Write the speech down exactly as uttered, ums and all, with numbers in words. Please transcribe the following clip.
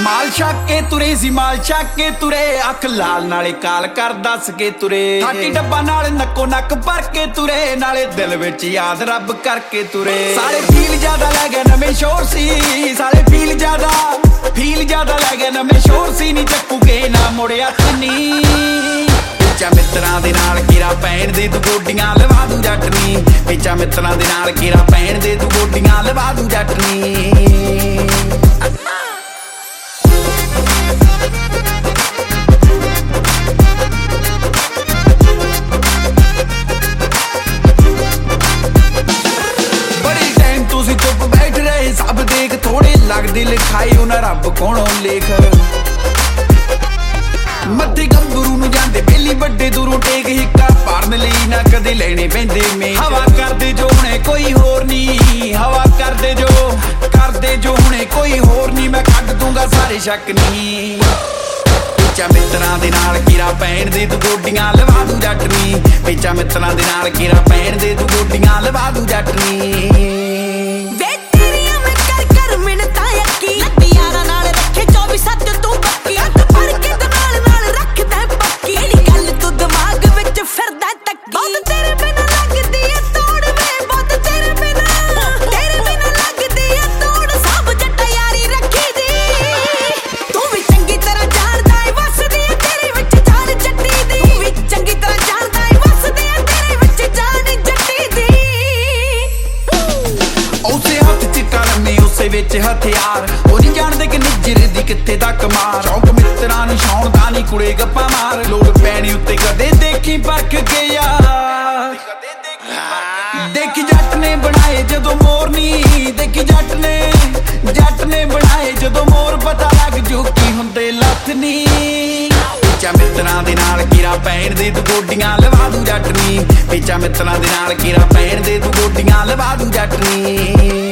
माल छक के तुरे सी माल छक के तुरे अख लाल नाले काल कर दस के तुरे थाकी डब्बा नाल नक्को नक भर के तुरे नाले दिल विच याद रब करके तुरे सारे फील ज्यादा लै गए नवें शोर सी सारे फील ज्यादा फील ज्यादा लै गए नवें शोर सी नी चक्कूगे ना मुड़िया तनी पिचा मित्रां दे नाल कीरा पैण दे तू गोडियां लवा दू जटनी पिचा मित्रां दे नाल कीरा पैण दे तू गोडियां लवा दू जटनी सब देख थोड़े लगदे लिखाई उन्हां रब कोलों लेख मत्थे गंभरू नूं जांदे बेली वड्डे दूरों टेक हिक्का पारन लई ना कदे लेने पैंदे में हवा करदे जो हुणे कोई होर नी हवा करदे जो करदे जो हुणे कोई होर नी मैं कढ दूंगा सारे शक नी पिचा मित्रां दे नाल कीरा पैण दे तू गोडियां लवा दू जटनी पिचा मित्रां दे नाल कीरा पैण दे तू गोडियां लवा दू जटनी विच हथियार ओ नहीं जानदे कि निजर दी कित्थे तक मार शौक मित्रां नूं छाउण दा नी कुड़े गप्पा मार लोड़ पैणी उत्ते कदे देखी परख के यार देखी जट ने बनाए जदों मोर नी देखी जट ने जट ने बनाए जदों मोर पता लग जू की हुंदे लथ नी पिचा मित्रां दे नाल कीरा पैण दे तू गोडियां लवा दू जटनी पिचा मित्रां दे नाल कीरा पैण दे तू गोडियां लवा दू जटनी